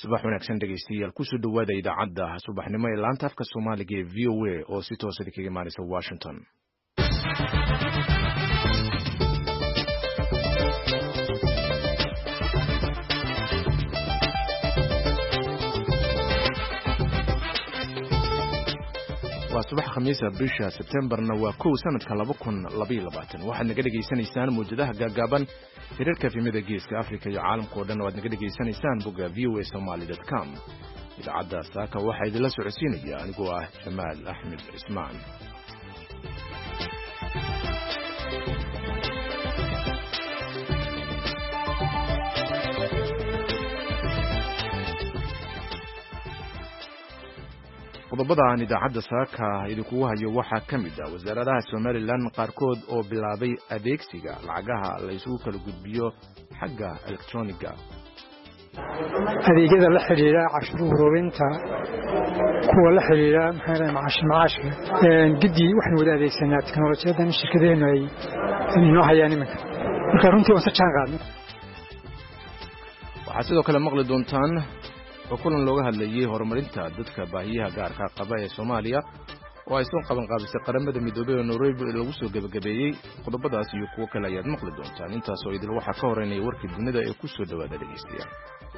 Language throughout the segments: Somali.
subax wanaagsan dhegeystayaal kusoo dhawaada idaacadda subaxnimo ee laanta afka Soomaaliga ee VOA oo si toos ah kaga imaanaysa Washington. waa subax khamiis ah bisha September-na waa 1 sanadka 2022 waxaad naga dhageysanaysaan muujadaha gaagaaban hirarka filimada geeska Afrika iyo caalamka oo dhan waad naga dhageysanaysaan bogga voasomali.com. idaacadda saaka waxaa idinla socodsiinaya anigoo ah Jamaal Axmed Ismaan. qodobada aan idaacadda saaka idinku hayo waxaa ka mid ah wasaaradaha Somaliland qaarkood oo bilaabay adeegsiga lacagaha la isugu kala gudbiyo xagga elektrooniga. adeegyada la xiriira cashuur ururinta kuwa la xiriira macaashka gidi waxaan wada adeegsanaa teknolojiyadan shirkadeenu ay inoo hayaan iminka marka runtii waan jaan qaadnay. waxaa sidoo kale maqli doontaan kulan looga hadlayay horumarinta dadka baahiyaha gaarka qaba ee Soomaaliya oo ay soo qaban qaabisay qaramada midoobay oo Nairobi lagu soo gabagabeeyay. qodobadaas iyo kuwa kale ayaad maqli doontaan. intaas oo idil waxaa ka horeynaya warkii dunida ee ku soo dhawaada dhegeystayaal.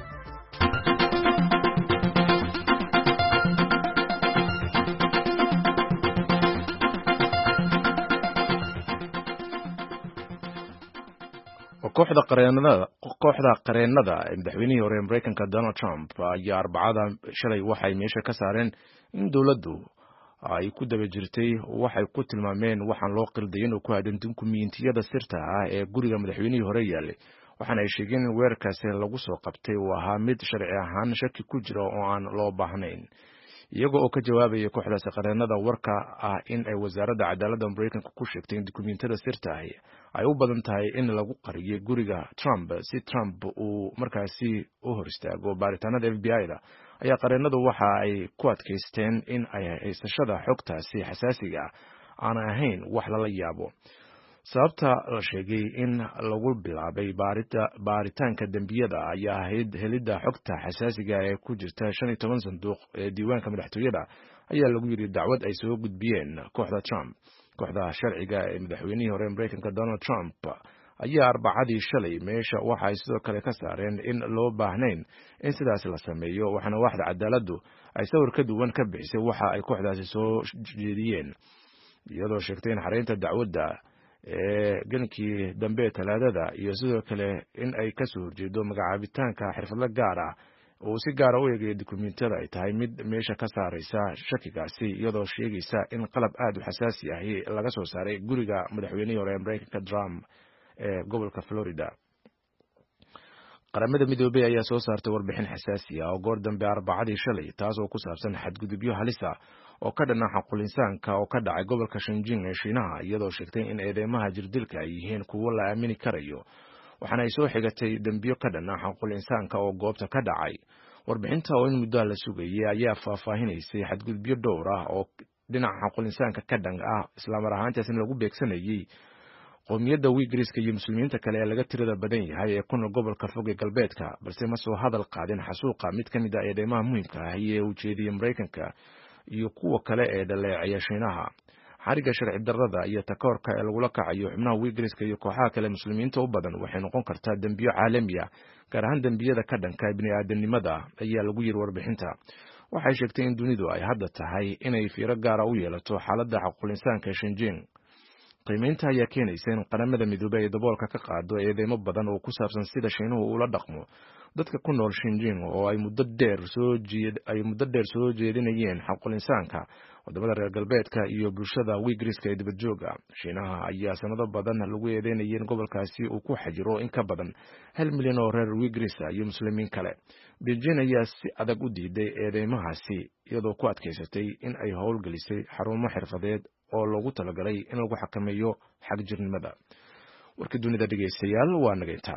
kooxda qareenada ee madaxweynihii hore Mareykanka Donald Trump ayaa Arbacada shalay waxay meesha ka saareen in dawladdu ay ku daba jirtay waxay ku tilmaameen waxaan loo qilday inuu ku aadan dukumiintiyada sirta ah ee guriga madaxweynihii hore yaalay. waxaana ay sheegeen in weerarkaasi lagu soo qabtay uu ahaa mid sharci ahaan shaki ku jira oo aan loo baahnayn. iyaga oo ka jawaabaya kooxdaasi qareenada warka ah in ay wasaaradda cadaaladda Mareykanka ku sheegtay in dukumiintiyada sirta ah ay u badan tahay in lagu qariyay guriga Trump si Trump uu markaasi u hor istaago baaritaanada FBI-da ayaa qareenadu waxa ay ku adkaysteen in ay haysashada xogtaasi xasaasiga aan ahayn wax lala yaabo. sababta la sheegay in lagu bilaabay baaritaanka dambiyada ayaa ahayd helidda xogta xasaasiga ee ku jirta 15 sanduuq ee diiwaanka madaxtooyada ayaa lagu yiri dacwad ay soo gudbiyeen kooxda Trump. kooxda sharciga ee madaxweynihii hore Mareykanka Donald Trump ayaa Arbacadii shalay meesha waxa ay sidoo kale ka saareen in loo baahnayn in sidaas la sameeyo, waxaana waaxda cadaaladdu ay sawir ka duwan ka bixisay waxa ay kooxdaasi soo jeediyeen, iyadoo sheegtay in xareynta dacwadda gankii dambe Talaadada iyo sidoo kale in ay ka soo horjeedo magacaabitaanka xirfadle gaar ah oo si gaar ah u eegay dukumiintiyada ay tahay mid meesha ka saaraysa shakigaasi, iyadoo sheegaysa in qalab aad u xasaasi ah laga soo saaray guriga madaxweynihii hore Mareykanka Trump ee gobolka Florida. qaramada midoobay ayaa soo saartay warbixin xasaasi ah oo goor dambe Arbacadii shalay taas oo ku saabsan xadgudubyo halis ah oo ka dhan ah xuquuqinsaanka oo ka dhacay gobolka Xinjiang ee Shiinaha, iyadoo sheegtay in eedeymaha jirdilka ay yihiin kuwo la aamini karayo. waxaana ay soo xigatay dambiyo ka dhan ah xuquuqinsaanka oo goobta ka dhacay. warbixinta oo in muddo la sugayay ayaa faahfaahinaysay xadgudubyo dhowr ah oo dhinaca xuquuqinsaanka ka dhan ah isla mar ahaantaasina lagu beegsanayay qowmiyadda Wiigriska iyo muslimiinta kale ee laga tirada badan yahay ee ku nool gobolka fog ee galbeedka, balse ma soo hadal qaadin xasuuqa mid ka mid ah eedeymaha muhiimka ah ee uu jeediyay Mareykanka iyo kuwa kale ee dhaleecaya Shiinaha. xariga sharci darrada iyo takoorka ee lagula kacayo xubnaha Wiigriska iyo kooxaha kale muslimiinta u badan waxay noqon kartaa dambiyo caalami ah, gaar ahaan dambiyada ka dhanka bini'aadanimada ayaa lagu yiri warbixinta. waxay sheegtay in dunidu ay hadda tahay inay fiiro gaara u yeelato xaaladda xuquuqinsaanka ee Xinjiang. qiimeynta ayaa keenaysa in qaramada midoobay ay daboolka ka qaado eedeymo badan oo ku saabsan sida Shiinuhu ula dhaqmo dadka ku nool Xinjiang oo ay muddo dheer soo jeedinayeen xuquuqinsaanka wadamada reer galbeedka iyo bulshada Wiigriska ee dibadjooga. Shiinaha ayaa sanado badan lagu eedeynayay in gobolkaasi uu ku xajiro in ka badan 1 milyan oo reer Wiigrisa iyo muslimiin kale. Beijing ayaa si adag u diiday eedeymahaasi, iyadoo ku adkaysatay in ay howlgelisay xarumo xirfadeed oo loogu talagalay in lagu xakameeyo xagjirnimada. warkii dunida dhegeystayaal waa naga intaa.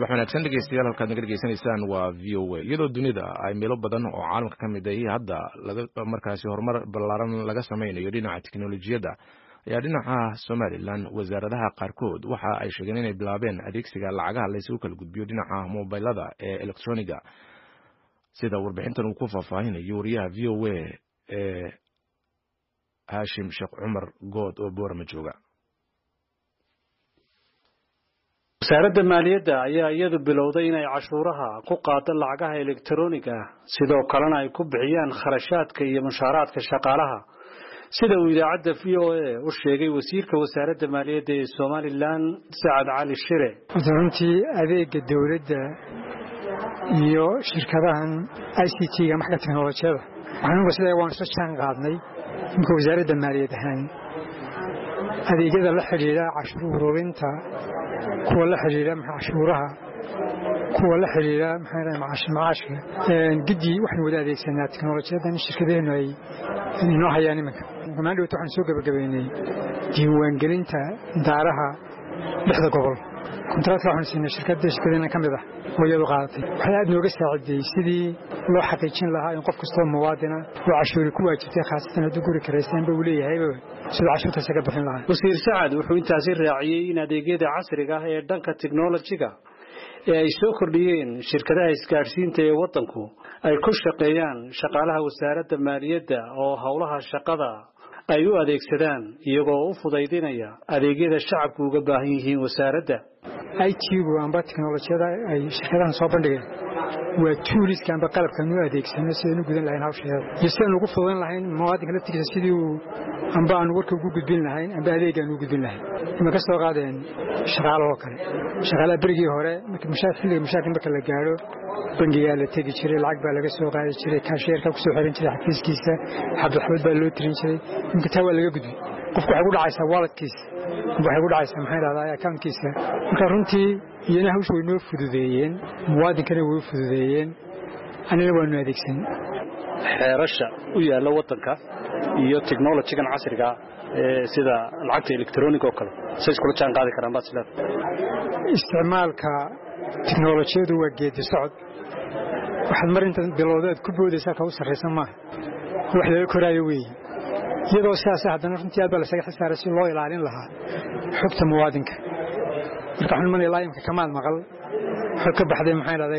subax wanaagsan dhegeystayaal halkaad naga dhegeysanaysaan waa VOA iyadoo dunida ay meelo badan oo caalamka ka mid ah hadda markaasi horumar ballaaran laga sameynayo dhinaca tiknolojiyadda ayaa dhinaca Somaliland wasaaradaha qaarkood waxa ay sheegeen inay bilaabeen adeegsiga lacagaha la isugu kala gudbiyo dhinaca mobilada ee electroniga sida warbixintan uu ku faahfaahinayo wariyaha VOA ee Hashim Sheekh Cumar Good oo Boorama jooga. wasaaradda maaliyadda ayaa iyadu bilowday inay cashuuraha ku qaado lacagaha elektarooniga sidoo kalena ay ku bixiyaan kharashaadka iyo mushaaraadka shaqaalaha sida uu idaacadda VOA u sheegay wasiirka wasaaradda maaliyadda ee Somaliland Saad Cali Shire. runtii adeega dawladda iyo shirkadahan ICT-ga maxka teknolojiyada waxaan sida waan soo jaan qaadnay in wasaaradda maaliyadda adeegyada la xiriira cashuur ururinta kuwa la xiriira cashuuraha kuwa la xiriira macaashka gidi waxaan wada adeegsanaa teknolojiyadan shirkadeenu ay inoo hayaan iminka maanta waxaan soo gabagabeynay diiwaangelinta daaraha lixda gobol kontraadka waxaan siinay shirkadeena ka mid ah oo iyadu qaadatay waxay aad nooga saaciday sidii loo xaqiijin lahaa in qof kastoo muwaadina oo cashuuri ku waajibtay khaasatan hadduu guri karaysanba uu leeyahay sida cashuurtaas ka bixin lahaa. wasiir Saad wuxuu intaasi raaciyay in adeegyada casriga ah ee dhanka teknolojiga ee ay soo kordhiyeen shirkadaha isgaarsiinta ee wadanku ay ku shaqeeyaan shaqaalaha wasaaradda maaliyadda oo hawlaha shaqada ay u adeegsadaan iyagoo u fudaydinaya adeegyada shacabku uga baahan yihiin wasaaradda. IT-gu amba teknolojiyada ay shirkadahan soo bandhigeen waa tooliska amba qalabkan u adeegsano si aynu gudan lahayn hawsheeda iyo si aynu ugu fududayn lahayn muwaadinka laftigiisa sidii uu amba aan warka ugu gudbin lahayn amba adeegaan ugu gudbin lahayn ima ka soo qaadeen shaqaalaha kale shaqaalaha berigii hore xilliga mushaarka marka la gaaro bangiga la tegi jiray lacag baa laga soo qaadi jiray kaasheerka ku soo xiran jiray xafiiskiisa xabad baa loo tirin jiray inta taa waa laga gudbay qofku waxay ku dhacaysaa walletkiisa waxay ku dhacaysaa maxay raadayaan accountkiisa marka runtii iyana hawshu way noo fududeeyeen muwaadinkana way fududeeyeen anina waanu adeegsan xeerasha u yaala wadanka iyo teknolojigan casriga sida lacagta elektarooniga oo kale say iskula jaan qaadi karaan baad sidaad isticmaalka teknolojiyadu waa geedi socod waxaad marinta bilowdeed ku boodaysaa ka u sarreysan maaha wax laga koraayo weeye iyadoo sidaas haddana runtii aad baa lasaga xisaaray si loo ilaalin lahaa xogta muwaadinka marka waxaan manay laayimka kamaad maqal xog ka baxday maxay raday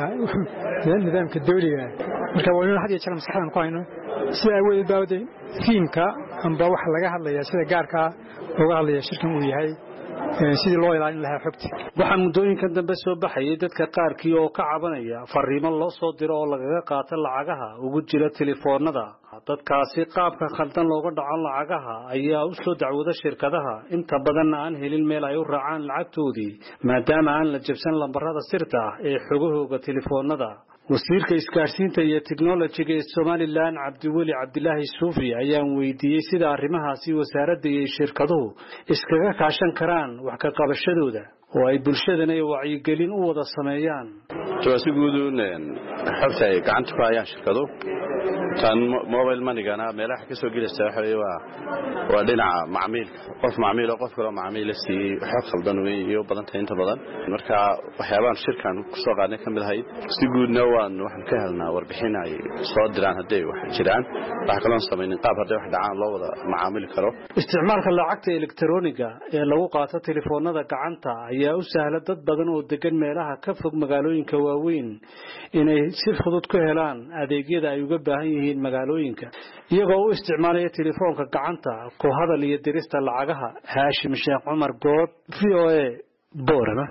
nidaamka dawliga marka waa inuu had iyo jeer maskaxdan ku hayno sida awood baawday fiimka amba waxa laga hadlayaa sida gaarka looga hadlayaa shirkan uu yahay sidii loo ilaalin lahaa xogta. waxaa muddooyinkan dambe soo baxayay dadka qaarkii oo ka cabanaya fariimo loo soo diro oo lagaga qaato lacagaha ugu jira telefoonada dadkaasi qaabka khaldan looga dhaco lacagaha ayaa u soo dacwada shirkadaha inta badan aan helin meel ay u raacaan lacagtoodii maadaama aan la jabsan lambarada sirta ah ee xogahooga telefoonada. wasiirka isgaarsiinta iyo teknolojiga ee Somaliland Cabdiweli Cabdilaahi Suufi ayaan weydiiyay sida arrimahaasi wasaaradda iyo shirkaduhu iskaga kaashan karaan wax ka qabashadooda oo ay bulshadana wacyigelin u wada sameeyaan. si guud xabta ay gacanta ku hayaan shirkadu tan mobile money-gana meelaha ka soo gelaysa waa dhinaca macmiilka qof macmiil oo qof kale macmiil si xog khaldan iyo badanta inta badan marka waxyaabahan shirkan ku soo qaadnay kamid ahayd si guudna waxaan ka helnaa warbixin ay soo diraan haday wax jiraan wax kale oo sameeyeen qaab haday wax dhacaan loo wada macaamil karo. isticmaalka lacagta elektarooniga ee lagu qaato telefoonada gacanta ayaa u sahla dad badan oo degan meelaha ka fog magaalooyinka waaweyn inay si fudud ku helaan adeegyada ay uga baahan yihiin magaalooyinka iyagoo u isticmaalaya telefoonka gacanta ku hadal iyo dirista lacagaha. Hashim Sheekh Cumar Good VOA Boorama.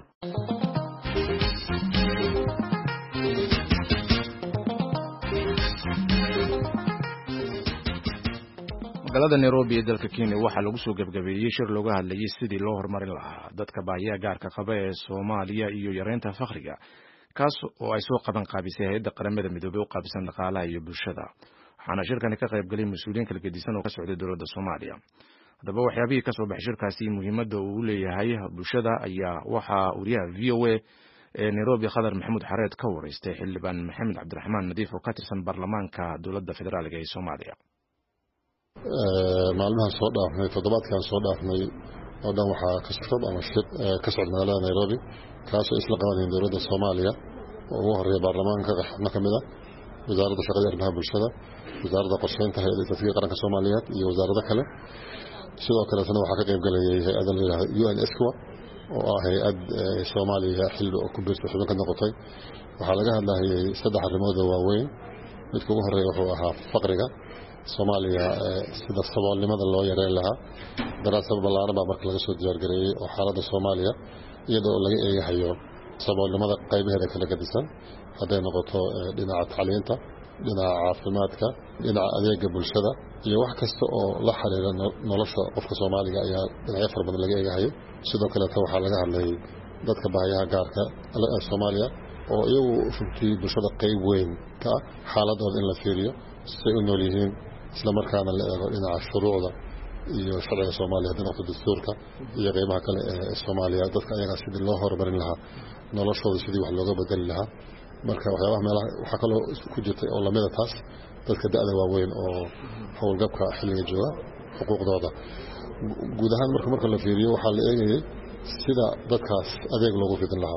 magaalada Nairobi ee dalka Kenya waxaa lagu soo gabagabeeyay shir looga hadlayay sidii loo horumarin lahaa dadka baahiyaha gaarka qaba ee Soomaaliya iyo yareynta faqriga kaas oo ay soo qaban qaabisay hay'adda qaramada midoobay oo qaabsan dhaqaalaha iyo bulshada waxaana shirkani ka qayb galay mas'uuliyiin kala gedisan oo ka socday dowladda Soomaaliya. haddaba waxyaabihii ka soo baxay shirkaasi muhiimadda uu leeyahay bulshada ayaa waxaa wariyaha VOA ee Nairobi Khadar Maxamuud Xareed ka wareystay xildhibaan Maxamed Cabdiraxmaan Nadiif oo ka tirsan baarlamaanka dowladda federaalka ee Soomaaliya. maalmahan soo dhaafnay toddobaadkan soo dhaafnay oo dhan waxaa ka socda ama shir ka socda magaalada Nairobi kaasoo isla qabanayeen dowladda Soomaaliya oo ugu horeeya baarlamaanka xubno ka mid ah wasaaradda shaqada iyo arrimaha bulshada wasaaradda qorsheynta hay'adda istaatistiga qaranka Soomaaliyeed iyo wasaarado kale sidoo kale waxaa ka qayb galayay hay'adda la yiraahdo UNESCO oo ah hay'ad Soomaaliya xilli ku biirtay xubin ka noqotay waxaa laga hadlayay saddex arrimood oo waaweyn midka ugu horeeya wuxuu ahaa faqriga Soomaaliya sida saboolnimada loo yareyn lahaa daraasad ballaaran baa marka laga soo diyaar gareeyay oo xaaladda Soomaaliya iyadoo laga eegayo saboolnimada qaybaheeda kala gedisan hadday noqoto dhinaca tacliinta dhinaca caafimaadka dhinaca adeega bulshada iyo wax kasta oo la xiriira nolosha qofka Soomaaliga ayaa dhinacyo fara badan laga eegayo sidoo kale waxaa laga hadlayay dadka baahiyaha gaarka ah Soomaaliya oo iyagu runtii bulshada qayb weyn ka xaaladooda in la fiiriyo si ay u nool yihiin isla markaana la eego dhinaca shuruucda iyo sharciga Soomaaliya hadda noqdo dastuurka iyo qaybaha kale ee Soomaaliya dadka ayaga sidii loo horumarin lahaa noloshooda sidii wax looga bedeli lahaa marka waxyaabaha meelaha waxaa kaloo ku jirtay oo lamida taas dadka da'da waaweyn oo howlgabka xilliga jooga xuquuqdooda guud ahaan marka la fiiriyo waxaa la eegayay sida dadkaas adeeg loogu fidin lahaa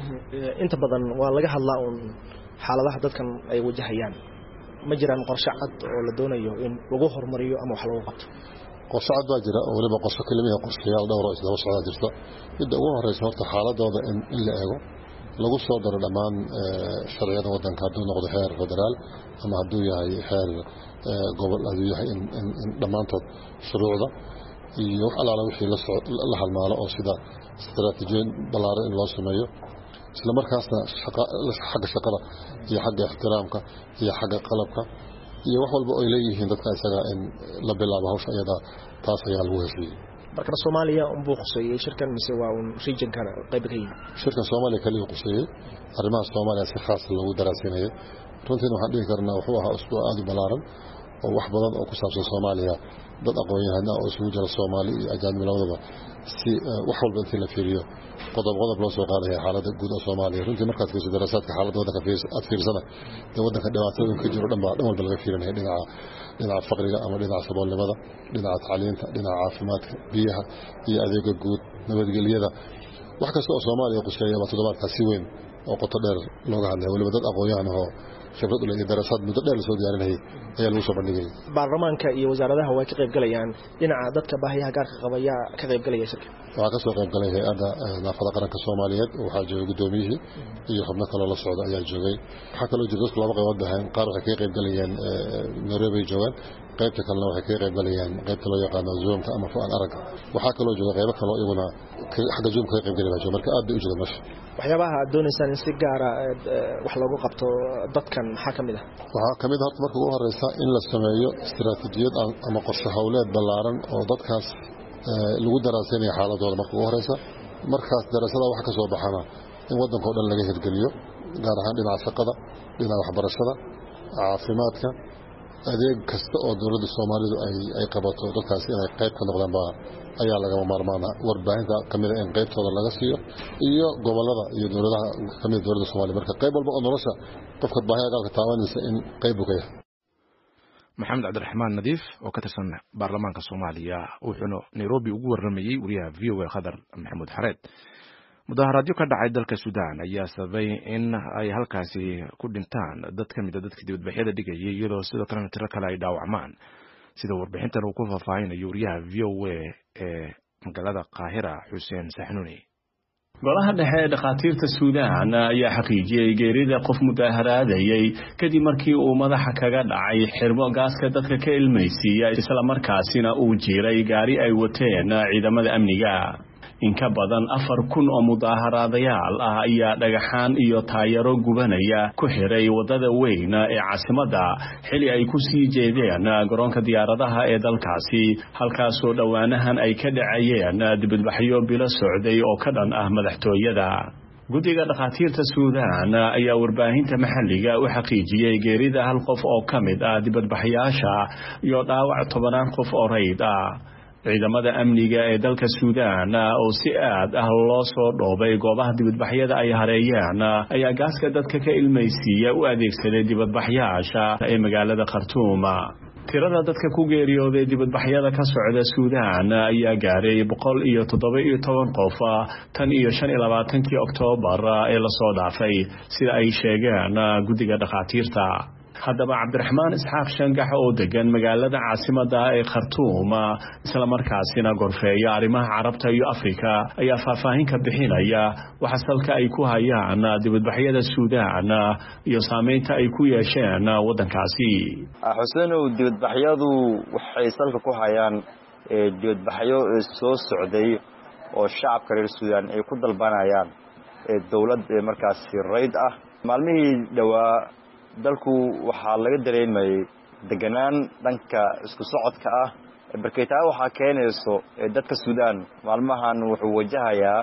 inta badan waa laga hadlaa xaaladaha dadkan ay wajahayaan ma jiraan qorshe cad oo la doonayo in lagu horumariyo ama wax lagu qabto qorshe cad baa jira oo waliba qorshe kelimiya qorshayaal dhowr oo isdaba socda jirta midda ugu horeysa horta xaaladooda in la eego lagu soo daro dhammaan sharciyada wadanka hadduu noqdo heer federaal ama hadduu yahay heer gobol hadduu yahay in dhammaantood shuruucda iyo wax alaala wixii la halmaalo oo sida istaraatiijiyad ballaaran in loo sameeyo isla markaasna xagga shaqada iyo xagga ixtiraamka iyo xagga qalabka iyo wax walba oo ay leeyihiin dadka isaga in la bilaabo hawsha iyada taas ayaa lagu heshiiyey marka Soomaaliya buu qosayay shirkan mise waa region kana qayb ka yahay shirkan Soomaaliya kaliya qosayay arrimaha Soomaaliya si khaas ah lagu daraasinayay runtii waxaan dhihi karnaa wuxuu ahaa usbuuc aad u ballaaran oo wax badan oo ku saabsan Soomaaliya dad aqoon-yahano oo isugu jira Soomaali iyo ajaanib labadaba si wax walba intii la fiiriyo qodob loo soo qaaday xaaladda guud ee Soomaaliya runtii markaad fiiriso daraasaadka xaaladda wadanka fiirsana wadanka dhibaatooyinka ka jiro dhan walba laga fiirinaya dhinaca faqriga ama dhinaca saboolnimada dhinaca tacliinta dhinaca caafimaadka biyaha iyo adeega guud nabadgelyada wax kasta oo Soomaaliya quseeya waa toddobaadkaas si weyn oo qoto dheer looga hadlay waliba dad aqoon-yahan ah khibrad u leh daraasad muddo dheer soo diyaarinayay ayaa lagu soo bandhigay baarlamaanka iyo wasaaradaha way ka qayb galayaan dhinaca dadka baahiyaha gaarka qabaya ka qayb galaya shirka waxaa ka soo qayb galay hay'adda naafada qaranka Soomaaliyeed waxaa joogay gudoomiyihii iyo xubno kale la socda ayaa joogay waxaa kaloo jira dadku laba qaybood bahan qaar waxay ka qayb galayaan Nairobi joogan qaybta kalena waxay ka qayb galayaan qaybta loo yaqaano Zoomka ama Fogaan Arag waxaa kaloo jooga qaybo kale oo iyaguna xagga Zoomka ka qayb galaya marka aad bay u jiraan meesha waxyaabaha aad doonaysaan in si gaar ah wax loogu qabto dadkan maxaa kamid ah waxaa kamid ah marka ugu horeysa in la sameeyo istaraatiijiyad ama qorshe hawleed ballaaran oo dadkaas lagu daraasanayo xaaladooda marka ugu horeysa markaas daraasada waxa ka soo baxana in wadanka oo dhan laga hirgeliyo gaar ahaan dhinaca shaqada dhinaca waxbarashada caafimaadka adeeg kasta oo dowladda Soomaalidu ay qabato dadkaas inay qayb ka noqdaan ayaa laga maarmaana warbaahinta kamid ah in qaybtooda laga siiyo iyo gobolada iyo dowladaha kamid dowladda Soomaaliya marka qayb walba oo nolosha qofka baahiyaha gaarka taabanaysa in qayb uu ka yahay maxamed cabdiraxmaan nadiif oo ka tirsan baarlamaanka Soomaaliya wuxuuna Nairobi ugu waramayay wariyaha VOA Khadar Maxamuud Xareed mudaharaadyo ka dhacay dalka Suudaan ayaa sababay in ay halkaasi ku dhintaan dad ka mid ah dadkii dibadbaxyada dhigayay iyadoo sidoo kalena tiro kale ay dhaawacmaan sida warbixintan uu ku faahfaahinayo wariyaha VOA ee magaalada Qaahira Xuseen Saxnuuni golaha dhexe ee dhakhaatiirta Suudaan ayaa xaqiijiyay geerida qof mudaharaadayay kadib markii uu madaxa kaga dhacay xirmo gaaska dadka ka ilmaysiiya isla markaasina uu jiray gaari ay wateen ciidamada amniga in ka badan 4,000 oo mudaharaadayaal ah ayaa dhagaxaan iyo taayaro gubanaya ku xiray wadada weyn ee caasimadda xili ay ku sii jeedeen garoonka diyaaradaha ee dalkaasi halkaas oo dhawaanahan ay ka dhacayeen dibadbaxyo bilo socday oo ka dhan ah madaxtooyada guddiga dhakhaatiirta Suudaan ayaa warbaahinta maxalliga u xaqiijiyay geerida hal qof oo ka mid ah dibadbaxyaasha iyo dhaawac 10 qof oo rayd ah ciidamada amniga ee dalka Suudaan oo si aad ah loo soo dhoobay goobaha dibadbaxyada ay hareeyaan ayaa gaaska dadka ka ilmaysiiya u adeegsaday dibadbaxyaasha ee magaalada Khartoum tirada dadka ku geeriyooday dibadbaxyada ka socda Suudaan ayaa gaaray 117 qof tan iyo 25 Oktoobar ee la soo dhaafay sida ay sheegeen guddiga dhakhaatiirta. haddaba Cabdiraxmaan Isxaaq Shangax oo degan magaalada caasimadda ee Khartoum isla markaasina gorfeeya arrimaha Carabta iyo Afrika ayaa faahfaahin ka bixinaya waxa salka ay ku hayaan dibadbaxyada Suudaan iyo saameynta ay ku yeesheen wadankaasi. Xuseen oo dibadbaxyadu waxay salka ku hayaan dibadbaxyo soo socday oo shacabka reer Suudaan ay ku dalbanayaan dawlad markaas rayd ah. maalmihii dhawaa dalku waxaa laga dareemayay deganaan dhanka isku socodka ah. barkaytaa waxaa keenayso dadka Suudaan maalmahan wuxuu wajahayaa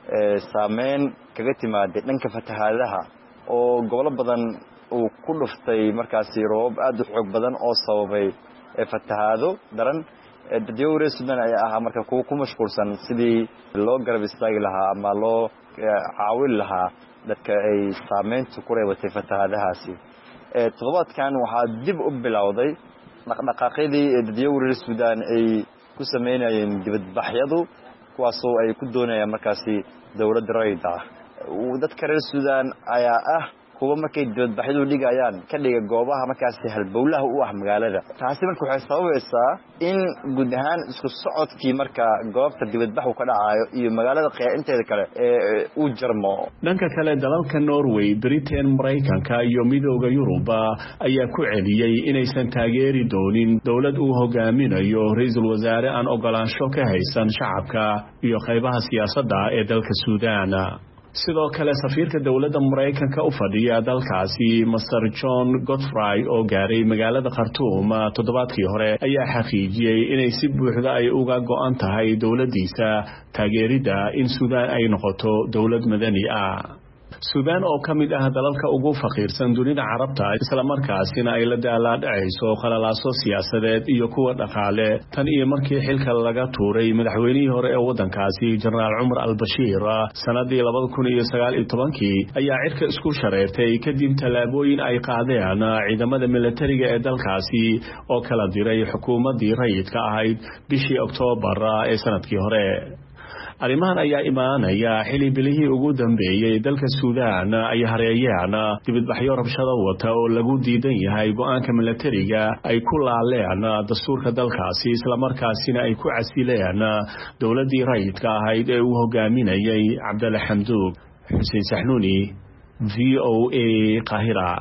saameyn kaga timaaday dhanka fatahaadaha oo gobolo badan uu ku dhuftay markaasi roob aad u xoog badan oo sababay fatahaado daran. dadweynaha reer Suudaan ayaa ahaa marka kuwa ku mashquulsan sidii loo garab istaagi lahaa ama loo caawin lahaa dadka ay saameyntu ku reebatay fatahaadahaasi. toddobaadkan waxaa dib u bilowday dhaqdhaqaaqyadii dadweynaha reer Suudaan ay ku sameynayeen dibadbaxyadu kuwaasoo ay ku doonayaan markaasi dawlad rayd ah. dadka reer Suudaan ayaa ah kuwa markay dibadbaxyadu dhigayaan ka dhiga goobaha markaasi halbowlaha u ah magaalada. taasi marka waxay sababaysaa in guud ahaan isku socodkii marka goobta dibadbaxu ka dhacayo iyo magaalada qeexinteeda kale uu jarmo. dhanka kale dalalka Norway, Britain, Mareykanka iyo midowga Yurub ayaa ku celiyay inaysan taageeri doonin dawlad uu hogaaminayo ra'iisul wasaare aan ogolaansho ka haysan shacabka iyo qaybaha siyaasadda ee dalka Suudaan. sidoo kale safiirka dawladda Mareykanka u fadhiya dalkaasi Mr. John Godfrey oo gaaray magaalada Khartoum toddobaadkii hore ayaa xaqiijiyay inay si buuxda ay uga go'an tahay dawladdiisa taageerida in Suudaan ay noqoto dawlad madani ah. Suudaan oo ka mid ah dalalka ugu faqiirsan dunida Carabta isla markaasina ay la daalaa-dhacayso khalalaaso siyaasadeed iyo kuwa dhaqaale tan iyo markii xilka laga tuuray madaxweynihii hore ee wadankaasi Generaal Umar al-Bashir sanadii 2019 ayaa cirka isku shareertay kadib talaabooyin ay qaadeen ciidamada militariga ee dalkaasi oo kala diray xukuumadii rayidka ahayd bishii Oktoobar ee sanadkii hore. arrimahan ayaa imaanaya xili bilihii ugu dambeeyay dalka Suudaan ay hareeyeen dibadbaxyo rabshado wata oo lagu diidan yahay go'aanka militariga ay ku laaleen dastuurka dalkaasi isla markaasina ay ku casileen dawladii rayidka ahayd ee uu hogaaminayay Cabdalla Xamduug. Xuseen Saxnuuni, VOA, Qaahira.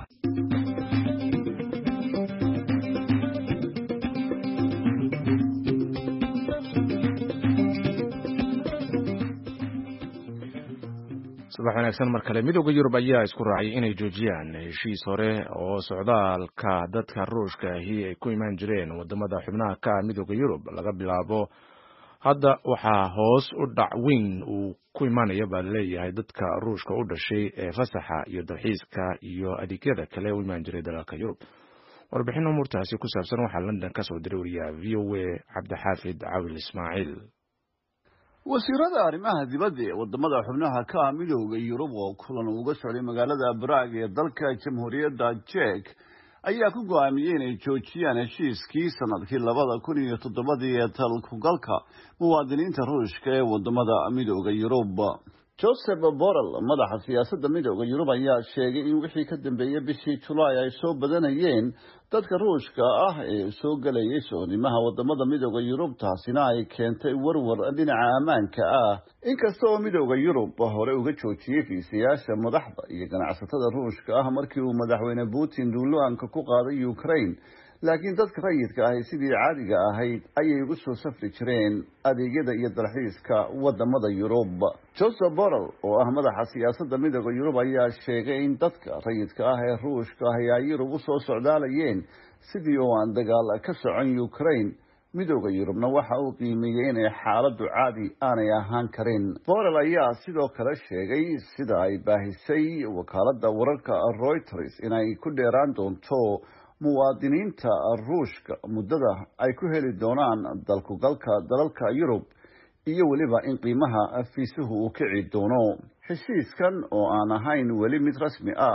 subax wanaagsan mar kale. midowga Yurub ayaa isku raacay inay joojiyaan heshiis hore oo socdaalka dadka Ruushka ahi ay ku imaan jireen wadamada xubnaha ka midowga Yurub laga bilaabo hadda waxaa hoos u dhac weyn uu ku imaanaya baa leeyahay dadka Ruushka u dhashay ee fasaxa iyo dalxiiska iyo adeegyada kale u imaan jiray dalalka Yurub. warbixin umurtaasi ku saabsan waxaa London ka soo diray wariyaha VOA Cabdixaafid Caawil Ismaaciil. wasiirada arrimaha dibadda ee wadamada xubnaha ka midowga Yurub oo kulan uga socday magaalada Prague ee dalka Jamhuuriyadda Czech ayaa ku go'aamiyay inay joojiyaan heshiiskii sanadkii 2007 ee talku-galka muwaadiniinta Ruushka ee wadamada midowga Yurub. Joseph Borrell, madaxa siyaasadda midowga Yurub, ayaa sheegay in wixii ka dambeeyay bishii Julaay ay soo badanayeen dadka Ruushka ah ee soo galayay soonimaha wadamada midowga Yurub, taasina ay keentay warwar dhinaca ammaanka ah. inkasta oo midowga Yurub hore uga joojiyay fiisayaasha madaxda iyo ganacsatada Ruushka ah markii uu madaxweyne Putin duulaanka ku qaaday Ukraine, laakiin dadka rayidka ah sidii caadiga ahayd ayay ugu soo safri jireen adeegyada iyo dalxiiska wadamada Yurub. Joseph Borrell, oo ah madaxa siyaasadda midowga Yurub, ayaa sheegay in dadka rayidka ah ee Ruushka ah ay Yurub u soo socdaalayeen sidii oo aan dagaal ka socon Ukraine. midowga Yurubna waxa uu qiimeeyay inay xaaladdu caadi aanay ahaan karin. Borrell ayaa sidoo kale sheegay sida ay baahisay wakaaladda wararka Reuters inay ku dheeraan doonto muwaadiniinta Ruushka muddada ay ku heli doonaan dalku-galka dalalka Yurub iyo weliba in qiimaha fiisuhu uu kici doono. heshiiskan oo aan ahayn weli mid rasmi ah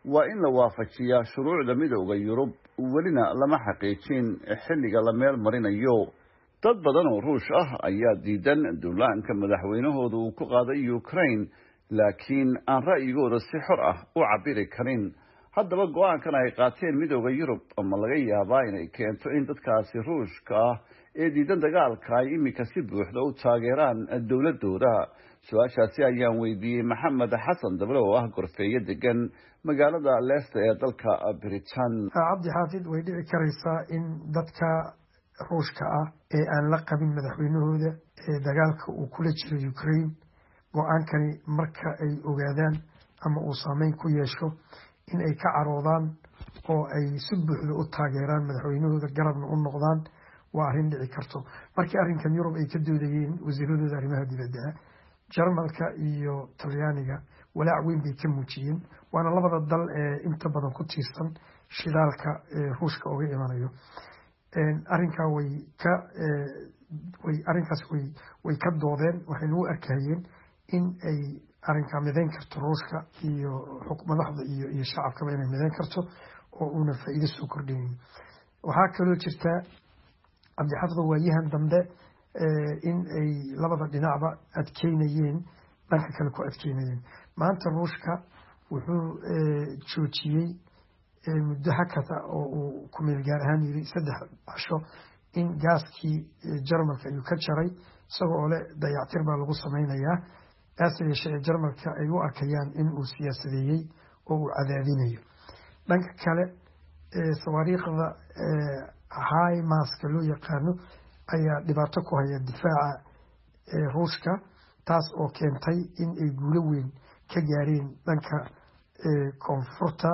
waa in la waafajiyaa shuruucda midowda Yurub welina lama xaqiijin xilliga la meel marinayo. dad badan oo Ruush ah ayaa diidan duulaanka madaxweynahooda uu ku qaaday Ukraine, laakiin aan ra'yigooda si xor ah u cabiri karin. haddaba go'aankan ay qaateen midowda Yurub ama laga yaabaa inay keento in dadkaasi Ruushka ah ee diidan dagaalka ay imika si buuxda u taageeraan dowladooda. su-aashaasi ayaan weydiiyey Maxamed Xasan Dable oo ah gorfeeye degan magaalada Leicester ee dalka Britain. cabdi xaafid way dhici karaysaa in dadka Ruushka ah ee aan la qabin madaxweynahooda ee dagaalka uu kula jiro Ukraine go'aankani marka ay ogaadaan ama uu saameyn ku yeesho in ay ka caroodaan oo ay si buuxda u taageeraan madaxweynahooda garabna u noqdaan waa arrin dhici karto. markii arrinkan Yurub ay ka doodayeen wasiiradooda arrimaha dibadda Jarmalka iyo Talyaaniga walaac weyn bay ka muujiyeen, waana labada dal ee inta badan ku tiirsan shidaalka Ruushka uga imanayo. arrinkaas way ka doodeen, waxayna u arkayeen in ay arrinkaa midayn karto Ruushka iyo madaxda iyo shacabkaba inay midayn karto oo uuna faa'iido soo kordhinin. waxaa kaloo jirta cabdixafdo waayahan dambe in ay labada dhinacba adkeynayeen, dhanka kale ku adkeynayeen. maanta Ruushka wuxuu joojiyey muddo hakata oo uu ku meel gaar ahaan yiri 3 casho in gaaskii Jarmalka ayuu ka jaray, isagoo leh dayactir baa lagu sameynayaa. taas yeeshee Jarmalka ay u arkayaan in uu siyaasadeeyay oo uu cadaadinayo. dhanka kale sawaariikhda HIMARS-ka loo yaqaano ayaa dhibaato ku haya difaaca Ruushka, taas oo keentay in ay guulo weyn ka gaareen dhanka koonfurta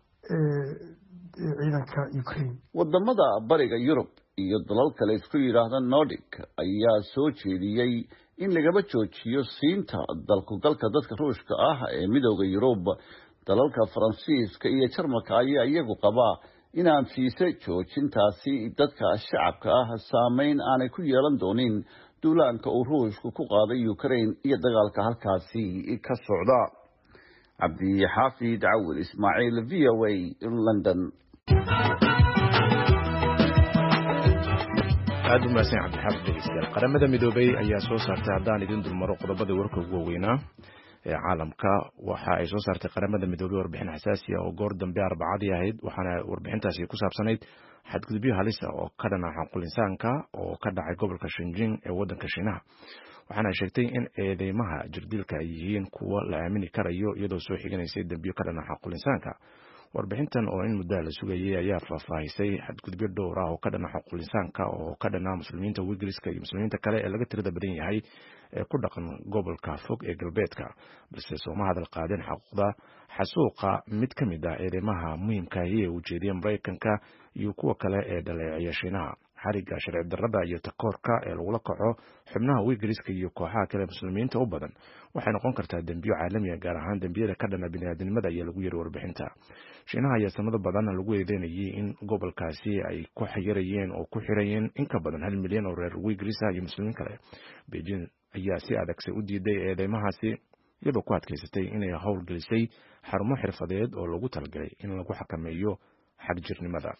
ciidanka Ukraine. wadamada bariga Yurub iyo dalal kale isku yiraahdo Nordic ayaa soo jeediyay in lagaba joojiyo siinta dalku-galka dadka Ruushka ah ee midowda Yurub. dalalka Faransiiska iyo Jarmalka ayaa iyagu qabaa inaan fiise joojintaasi dadka shacabka ah saameyn aanay ku yeelan doonin duulaanka uu Ruushku ku qaaday Ukraine iyo dagaalka halkaasi ka socda. cabdi xaafid cawil Ismaaciil, VOA, London. aad u mahadsan cabdi xaafid dhegeystayaal. qaramada midoobay ayaa soo saartay, haddaan idin dulmaro qodobada warka ugu waaweynaa ee caalamka. waxa ay soo saartay qaramada midoobay warbixin xasaasi ah oo goor dambe Arbacadii ahayd, waxaana warbixintaasi ku saabsanayd xadgudubyo halis ah oo ka dhana xuquuqul insaanka oo ka dhacay gobolka Xinjiang ee wadanka Shiinaha. waxaana ay sheegtay in eedeymaha jirdilka ay yihiin kuwo la aamini karayo, iyadoo soo xiganaysay dambiyo ka dhana xuquuqul insaanka. warbixintan oo in muddo la sugayay ayaa faahfaahisay xadgudubyo dhowr ah oo ka dhana xuquuqul insaanka oo ka dhana muslimiinta Wiigriska iyo muslimiinta kale ee laga tirada badan yahay ee ku dhaqan gobolka fog ee galbeedka, balse sooma hadal qaadeen xuquuqda xasuuqa. mid ka mid ah eedeymaha muhiimka ah ee ujeediyay Mareykanka iyo kuwa kale ee dhaleeceeya Shiinaha, xariga sharci darrada iyo takoorka ee lagula kaco xubnaha Wiigriska iyo kooxaha kale muslimiinta u badan waxay noqon kartaa dambiyo caalami ah, gaar ahaan dambiyada ka dhana bini'aadanimada ayaa lagu yiri warbixinta. Shiinaha ayaa sanado badan lagu eedeynayay in gobolkaasi ay ku xayirayeen oo ku xirayeen in ka badan 1 milyan oo reer Wiigris ah iyo muslimiin kale. Beijing ayaa si adag u diiday eedeymahaasi, iyadoo ku adkaysatay inay howlgelisay xarumo xirfadeed oo loogu talagalay in lagu xakameeyo xagjirnimada.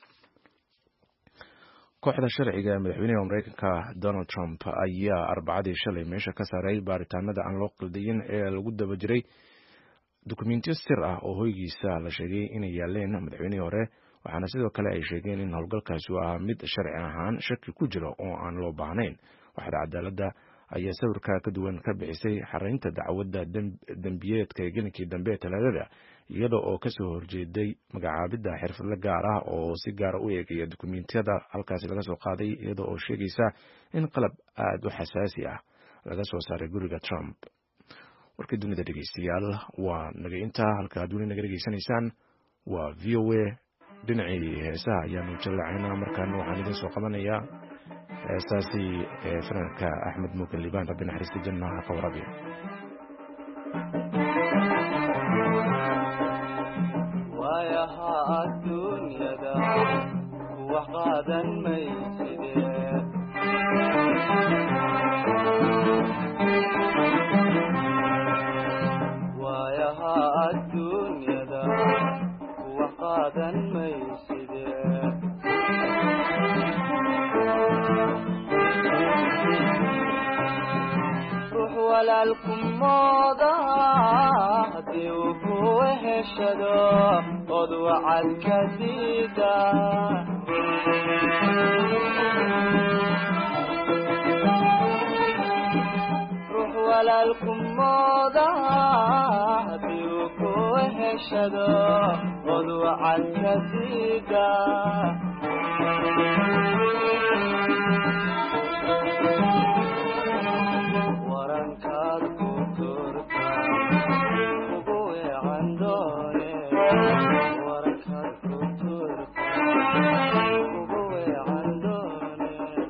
kooxda sharciga madaxweynaha Mareykanka Donald Trump ayaa Arbacadii shalay meesha ka saaray baaritaanada aan loo qaldayn ee lagu daba jiray dukumiintiyo sir ah oo hoygiisa la sheegay inay yaaleen madaxweynihii hore, waxaana sidoo kale ay sheegeen in howlgalkaasi uu ahaa mid sharci ahaan shaki ku jiro oo aan loo baahnayn. waxda cadaaladda ayaa sawirka ka duwan ka bixisay xaraynta dacwadda dambiyeedka ee gelinkii dambe Talaadada, iyada oo ka soo horjeeday magacaabidda xirfadle gaar ah oo si gaar u eegaya dukumiintiyada halkaasi laga soo qaaday, iyada oo sheegaysa in qalab aad u xasaasi ah laga soo saaray guriga Trump. warkii dunida dhegeystayaal waa naga intaa. halka aad weli naga dhegeysanaysaan waa VOA. dhinacii heesaha ayaanu jallaacaynaa, markaana waxaan idin soo qabanayaa heesaasi fanaanka Axmed Muuken Liibaan, rabbi naxariista janna ha ka waraabiyo. waayaha adduunyada wax qaadan maysidee waayaha adduunyada walaalku mooda haddii uu ku heshado od wacad ka diida ruux walaalku mooda haddii uu ku heshado od wacad ka diida warankaad ku turta ugu weecan doone warankaad ku turta ugu weecan doone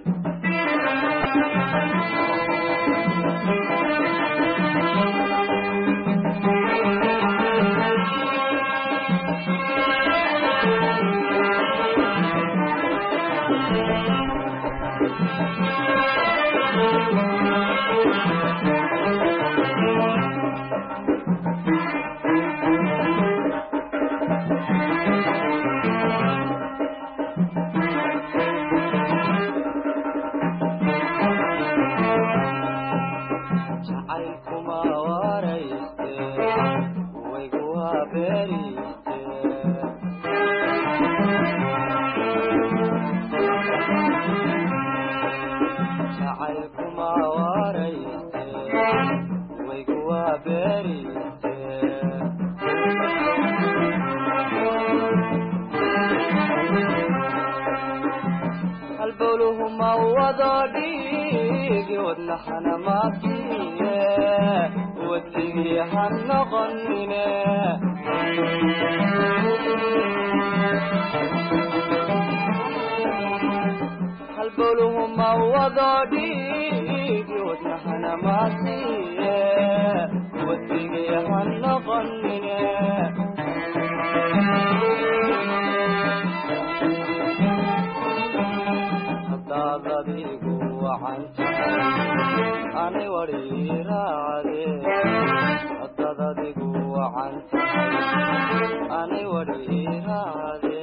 halbowluhuma wado dhiigi wadnaxana maatiye wadigii ha noqonine halbowluhuma wado dhiigi wadnaxana maatiye wadigii ha noqonine haddaadadigu wacantahay ani wadhiiraacde haddaadadigu wacantahay ani wadhiiraacde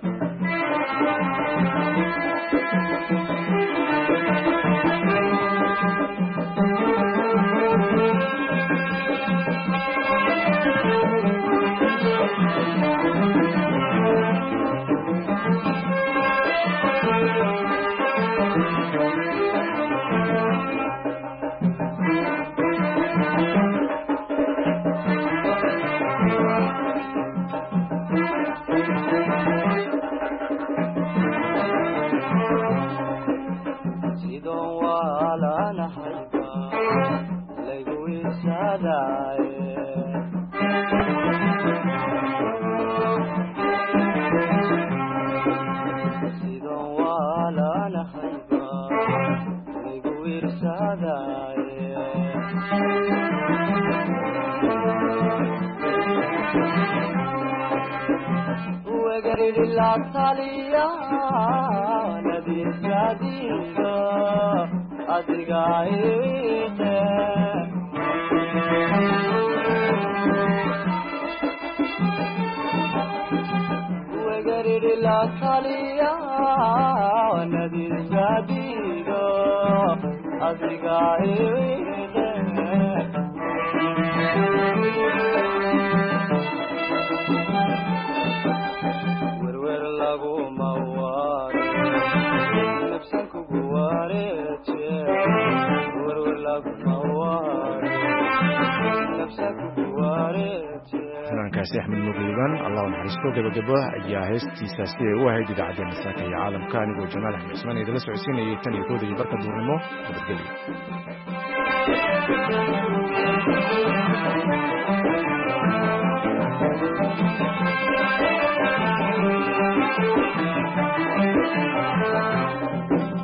la taliya nabi sadido adiga ite wegari la taliya nabi sadido adiga ite fanaankaasi axmed muqliban allah naxariisto gabagabo ayaa heestiisa siday u ahayd idaacadda masaaka iyo caalamka anigoo jamaal axmed cismaan idinla socodsiinayay tan iyo koodagii barka duurnimo nabadgelyo